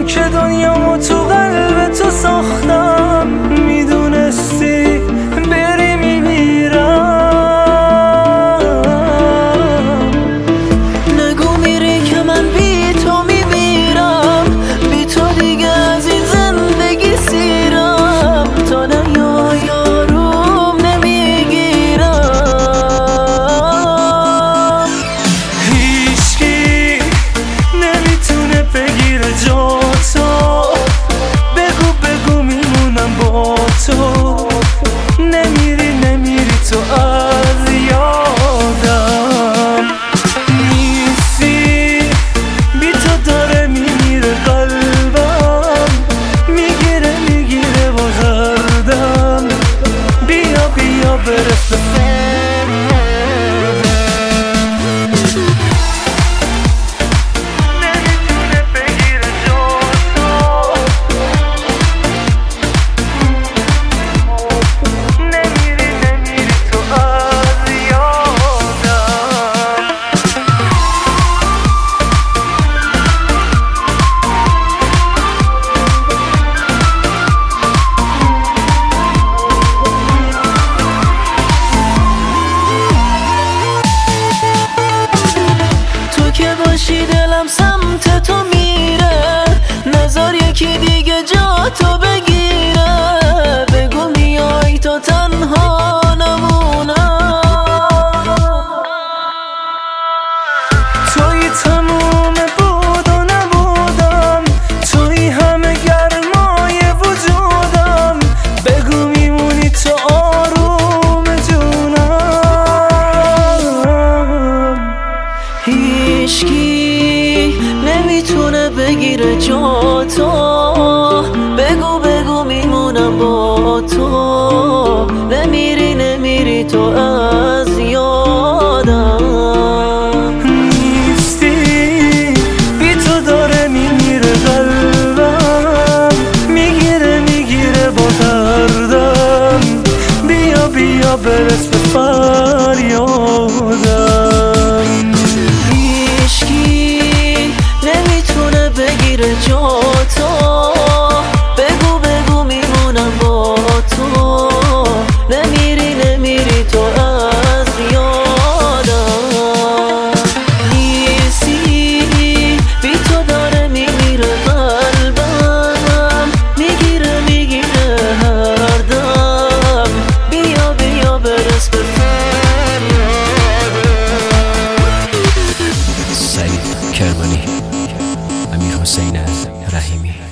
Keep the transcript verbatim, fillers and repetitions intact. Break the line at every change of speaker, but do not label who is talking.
من که دنیامو تو قلب تو ساختم، میدونستی بری میمیرم.
نگو میری که من بی تو میمیرم، بی تو دیگه از این زندگی سیرم، تا نیا یاروم نمیگیرم.
هیچکی نمیتونه بگیره جا تو، بگو بگو میمونم با تو، نمیری نمیری تو از یادم نیستی، بی تو داره میمیره قلبم، میگیره میگیره با دردم، بیا بیا برسه
باشی دلم سمت تو میره، نظر یکی دیگه جا تو بگیره، بگو میای تو تنها نمونم.
توی تموم بود و نبودم، توی همه گرمای وجودم، بگو میمونی تو آروم جونم.
هیچکی نمیتونه بگیره جا تو، بگو بگو میمونم با تو، نمیری نمیری تو از یادم.
نیستی بی تو داره میمیره قلبم، میگیره میگیره با دردم، بیا بیا برس به فریادم.
نمیتونه بگیره جا تو، بگو بگو میمونم با تو، نمیری نمیری تو از یادم. نیستی بی تو داره میمیره قلبم، میگیره میگیره هر دم، بیا بیا برس به
سعید کرمانی، امیر حسین رحیمی.